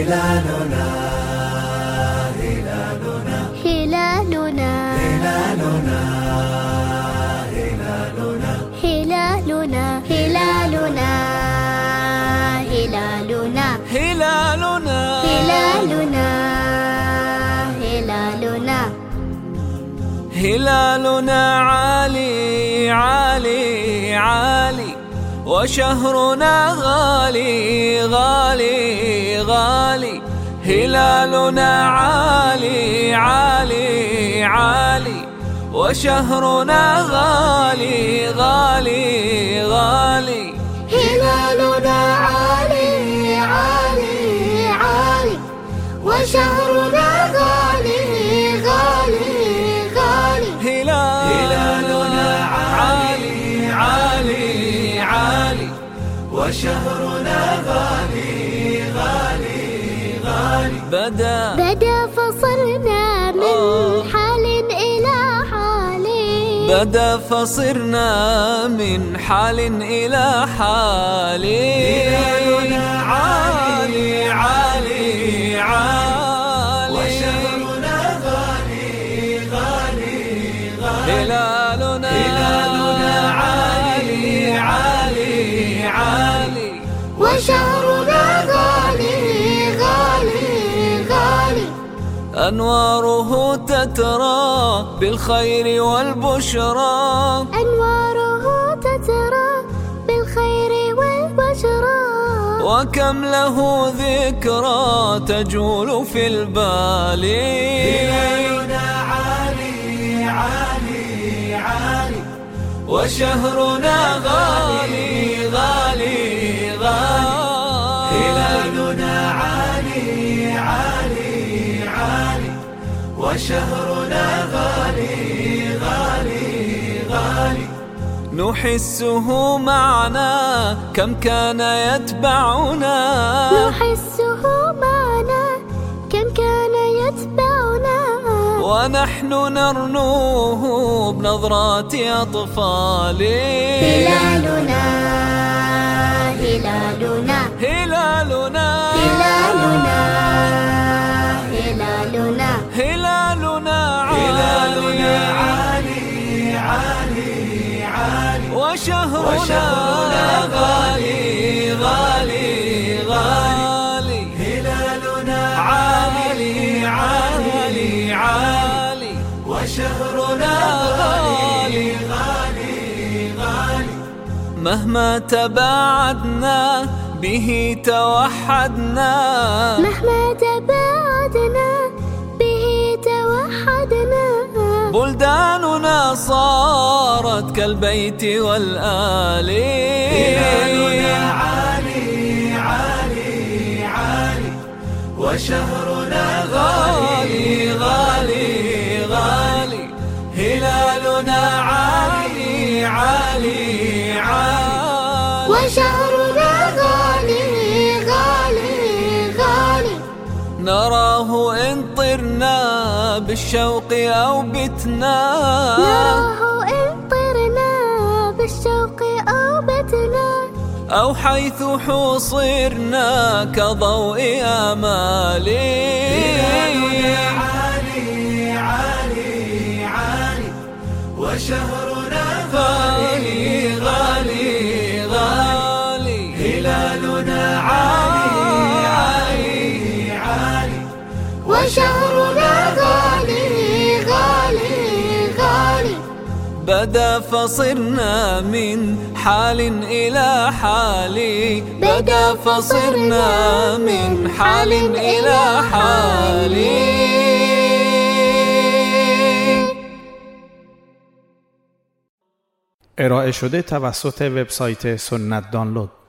هلالنا هلالنا هلالنا هلالنا هلالنا هلالنا هلالنا هلالنا هلالنا هلالنا هلالنا عالي عالي عالي وشهرنا غالي غالي غالي هلالنا عالي عالي عالي وشهرنا غالي غالي غالي هلالنا عالي عالي عالي وشهرنا غالي غالي غالي هلالنا عالي عالي عالي وشهرنا غالي غالي غالي بدا فصرنا من حال إلى حال بدا فصرنا من حال إلى حال هلالنا عالي عالي عالي وشهرنا غالي غالي غالي هلالنا عالي عالي عالي وشهرنا غالي غالي غالي أنواره تترى بالخير والبشرى أنواره تترى بالخير والبشرى وكم له ذكرى تجول في البال هلالنا عالي عالي عالي وشهرنا غالي غالي غالي هلالنا عالي عالي عالي وشهرنا غالي غالي غالي نحسه معنا كم كان يتبعنا نحسه معنا كم كان يتبعنا ونحن نرنوه بنظرات أطفال هلالنا هلالنا هلالنا هلالنا هلالنا هلالنا عالي عالي عالي عالي وشهرنا غالي غالي غالي هلالنا عالي عالي عالي وشهرنا غالي غالي غالي مهما تباعدنا به توحدنا مهما تباعدنا به توحدنا بلداننا صارت كالبيت والآل هلالنا عالي عالي عالي وشهرنا غالي غالي غالي هلالنا عالي عالي عالي وشهرنا غالي غالي غالي نراه إن طرنا بالشوق أو بتنا نراه إن طرنا بالشوق أو بتنا أو حيث حصرنا كضوء آمال هلالنا عالي عالي عالي وشهرنا غالي غالي غالي هلالنا عالي عالي عالي وشهرنا غالي غالي غالي بدا فصرنا من حال إلى حال بدا فصرنا من حال إلى حال. ارائه شده توسط وبسایت سنت دانلود.